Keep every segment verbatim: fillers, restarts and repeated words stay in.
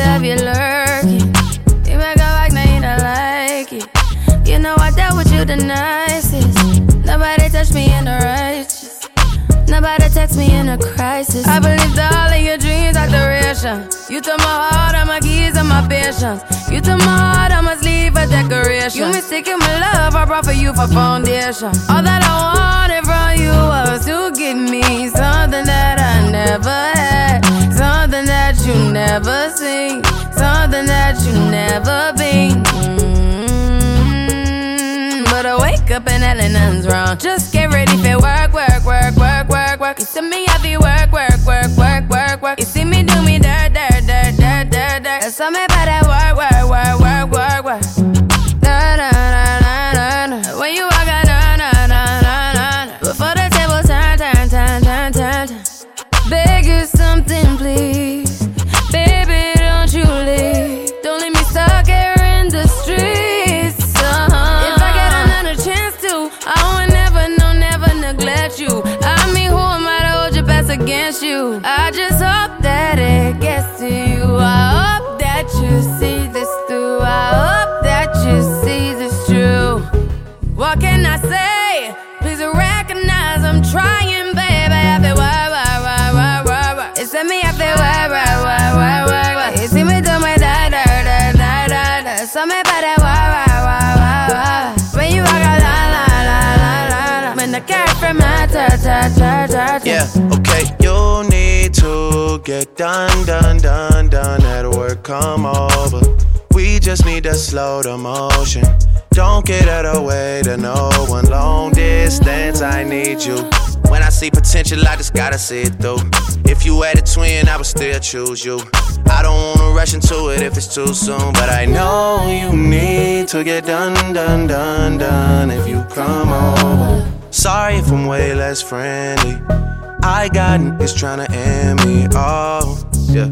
have you lurking. You make a like, now you don't like it. You know I dealt with you the nicest. Nobody touched me in the righteous. Nobody text me in a crisis. I believed all of your dreams are duration. You took my heart, all my keys, and my patience. You took my heart, I must leave a decoration. You mistaken my love, I brought for you for foundation. All that I wanted from you was to give me something that I never had, something that you never seen, something that you never been. Mm-hmm. But I wake up and hell nothing's wrong. Just get ready for work, work, work, work, work, work. You see me happy work, work, work, work, work, work. You see me do me dirt, dirt, dirt, dirt, dirt, dirt. That's all me about that work, work, work, work, work, work. Na na na na na na. When you walk out, na na na na na. Before the table turn, turn, turn, turn, turn, turn. Beg you something, please. Baby, don't you leave. Don't leave me stuck here in the streets. Uh-huh. If I get another chance to, I would never, no, never neglect you. I mean, who am I to hold your best against you? I just hope that it gets to you. I hope that you see this through. I hope that you see this true. What can I say? Please recognize I'm trying, baby. I feel why, why, why, why, why, why. It's me, I feel why, why, why, why, why, why. You see me do my da, da, da, da, da, da. So me by that why, why, why, why, why. When you walk out, la, la, la, la, la, la. When the cat from my ta, ta, ta, ta, ta. Yeah, okay, you need to get done, done, done, done. At work, come over. We just need to slow the motion. Don't get out of the way to no one. Long distance, I need you. When I see potential, I just gotta see it through. If you had a twin, I would still choose you. I don't wanna rush into it if it's too soon, but I know you need to get done, done, done, done. If you come over. Sorry if I'm way less friendly. I got niggas tryna end me. Oh, yeah.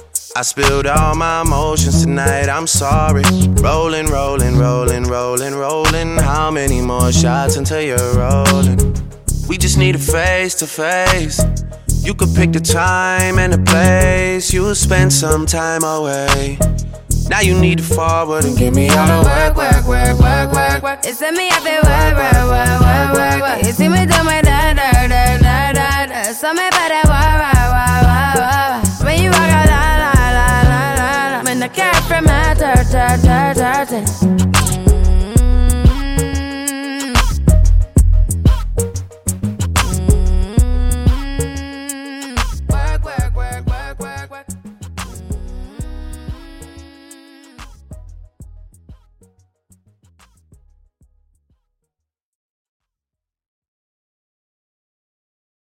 I spilled all my emotions tonight, I'm sorry. Rolling, rolling, rolling, rolling, rolling. How many more shots until you're rolling? We just need a face to face. You could pick the time and the place. You'll spend some time away. Now you need to forward and give me all the work, work, work, work, work, work. It's me, I feel work, work, work, work, work, work. You see me do my da, da, da, da, da, da. So me by that work, work, work, work, work. When you walk out, la, la, la, la, la, la. When the cat from my dirt, dirt, dirt, dirt, dirt.